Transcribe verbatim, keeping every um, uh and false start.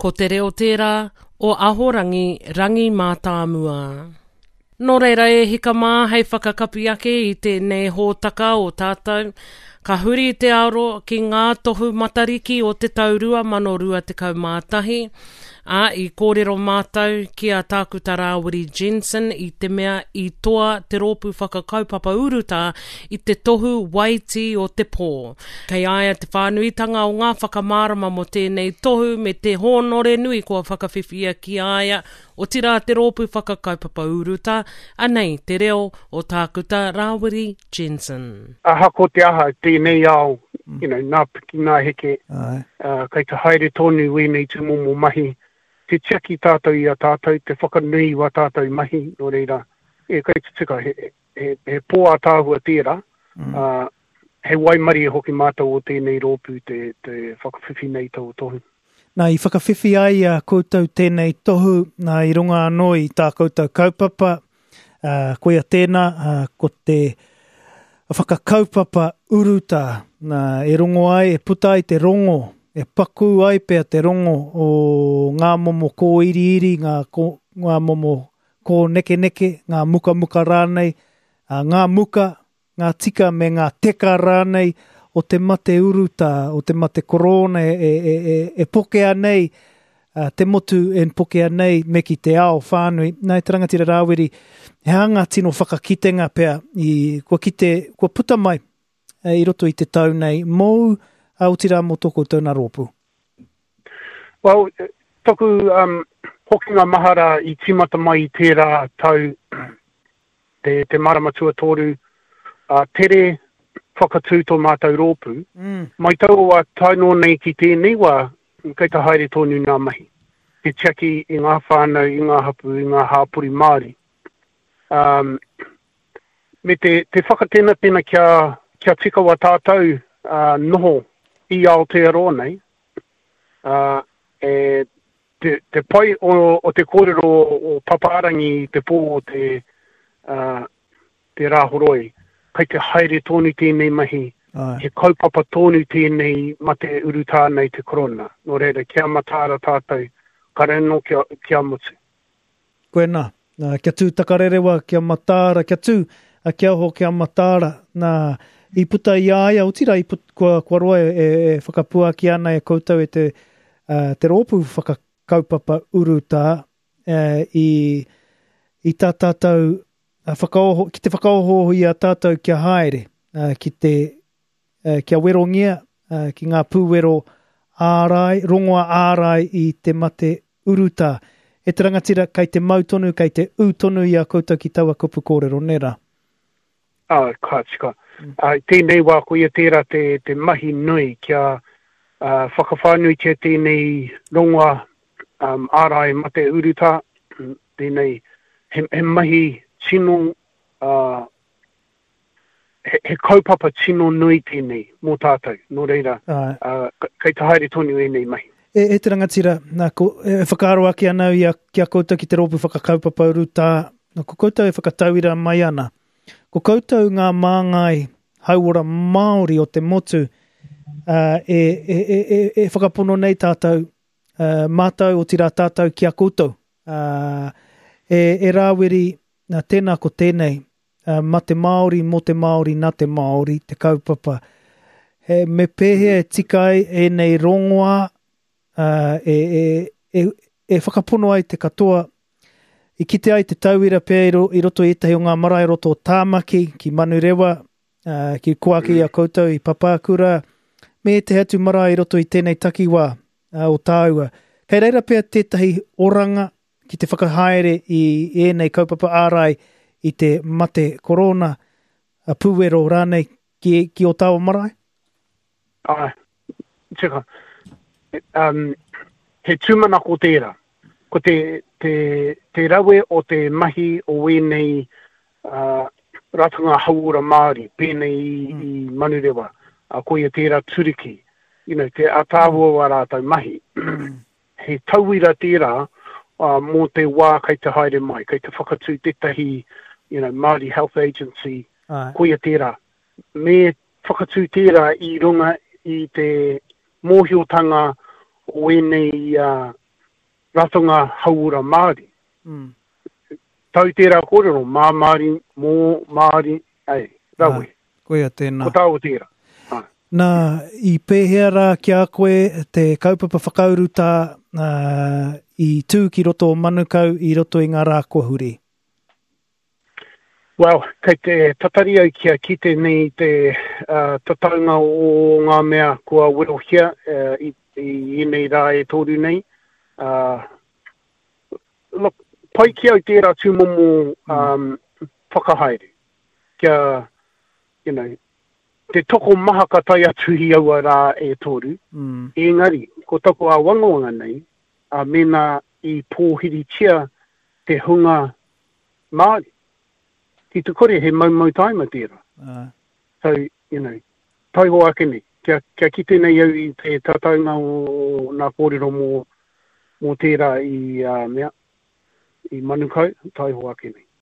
ko te reo tērā o ahorangi rangi mātāmua. Nō reira e hika mā hei whakakapi ake i tēnei hōtaka o tātou, ka huri te aro ki ngā tohu matariki o te taurua mano rua te kaumātahi, a i kōrero mātou ki a tākuta Rāwiri Jensen i te mea i toa te rōpu whakakaupapa uruta i te tohu waiti o te pō. Kei aia te whānuitanga o ngā whakamārama mo tēnei tohu me te hōnore nui kua whakawhiwhia ki aia o tira te rōpu whakakaupapa uruta, anei te reo o tākuta Rāwiri Jensen. Aha ko te aha tēnei ao, you know, nā piki nā heke, uh, kei te haere tonu wēnei te momo mahi, te tiaki tātou i a tātou, te whakanui wa tātou mahi, no reira, e kei te tika, he, he, he pō a tāhua tērā, mm. uh, he waimari e hoki mātou o tēnei rōpu, te, te whakawhiwhi nei tau tohu. Nā i whakawhiwhi ai a koutou tēnei tohu, nā i runga anō i tā koutou kaupapa, uh, koe a tēnā, uh, ko te whakakaupapa uruta, nā e rongo ai, e puta ai te rongo, e paku ai pea te rongo o ngā momo kō iri iri, ngā, ko, ngā momo kō neke neke, ngā muka muka rānei, ngā muka, ngā tika me ngā teka rānei o te mate uruta, o te mate korona e, e, e, e pokea nei, te motu en pokea nei me ki te ao whānui. Nai te rangatira Rāwiri, he anga tino whakakitenga pea, i, kua, kite, kua puta mai i roto i te tau nei, mou autira mo toko tōna rōpu? Well, toku um, hokinga mahara i timata mai tērā tau te, te maramatua tōru uh, tere whakatū tō mātou rōpu. Mm. Mai tau a taino nei ki tēnei wa kei ta haere tōnu ngā mahi. Te tiaki i ngā whānau, i ngā hapu, i ngā hāpuri Māori. Um, me te, te whakatena tēnā kia, kia tika wa tātou uh, noho i Aotearoa nei, uh, e te, te pai o, o te kōrero o paparangi te pō o te, uh, te rāhoroi, kei te haere tōnu tēnei mahi, Ai. He kaupapa tōnu tēnei ma te uruta nei te korona. Nō reira, kia matāra tātou, ka reno kia, kia mutu. Koe nā, uh, kia tū takarerewa, kia matāra, kia tū, a kia ho kia matāra, nā, i puta i aia, o tira i puta, kua, kua roa e, e whakapua ki ana e koutou e te, uh, te rōpu whakakaupapa uruta uh, i, i tā tātou, uh, whakaoho, ki te whakaoho i a tātou kia haere, uh, ki te, uh, kia werongia, uh, ki ngā pūwero ārai, rongoa ārai i te mate uruta. E te rangatira, kei te mautonu, kei te ūtonu i a koutou ki taua kupu kōrero, nera? Ah, ka tika. Uh, tēnei wā ko ia tērā te, te mahi nui kia uh, whakawhānui kia tēnei rongoa um, ārai mate uruta, tēnei he, he mahi tino, uh, he, he kaupapa tino nui tēnei mō tātou, nō reira, uh, kei te haere tonu e nei mahi. E, e te rangatira, nā, ko, e whakaaro aki ana i a kia koutou ki te rōpu whakakaupapa uruta, nā, ko koutou e whakatauira mai ana. Ko koutou ngā māngai hauora Māori o te motu uh, e, e, e, e whakapono nei tātou uh, mātou o tira tātou kia koutou. Uh, e, e Rāwiri uh, tēnā ko tēnei uh, ma te Māori, mo te Māori, nā te Māori, te kaupapa. He, me pēhea e tikai e nei rongoa uh, e, e, e, e whakapono ai te katoa i kite ai te tauira pēr i, ro, i roto i tahi o ngā marae roto o tāmaki, ki Manurewa, uh, ki Kuaki a koutou i Papakura, me te hatu marae i roto i tēnei takiwā uh, o tāua. Kei reira pēr tētahi oranga ki te whakahaere i ēnei kaupapa ārai i te mate korona a pūwero rānei ki, ki o tāua marae? Ai, tika. Um, he tūmanako tērā. Ko te, te, te rawe o te mahi o wēnei uh, ratunga hauora Māori, pēnei mm. i Manurewa, a uh, koia tērā turiki, you know, te atāua wa rātou mahi. He tauira tērā uh, mō te wā kei te haere mai, kei te whakatū tetahi, you know, Māori Health Agency, Ai. Koia tērā. Me whakatū tērā i runga i te mōhiotanga o wēnei uh, ratonga haura Māori. Mm. Tau tērā kōrero, mā Māori, mō Māori, ai, rawe. Ah, koia tēnā. Ko tāo tērā. Ah. Nā, i pēhea rā ki a koe te kaupapa whakauru tā uh, i tū ki roto o manukau i roto i ngā rā kua huri. Well, kei te tatari au kia kite nei te uh, tataunga o ngā mea kua wirohia uh, i, i nei rā e tōru nei. Uh, look, pai ki au tērā tūmomo um, whakahaere. Kia, you know, te toko maha ka tai atu hi aua rā e tōru. Mm. Engari, ko toko a wangawanga nei, a mena i pōhiri tia te hunga Māori. Ki te kore he maumau taima tērā. Uh. So, you know, tai ho ake nei. Kia, kia kite nei au i te tataunga o nā kōrero mō, mō tērā i uh, mea, i manukau, tai ho ake nei.